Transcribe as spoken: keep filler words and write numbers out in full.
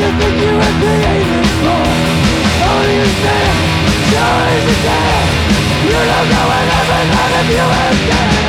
the thing you were created for. Only you stand, sure as you can. You don't know what ever none of you again.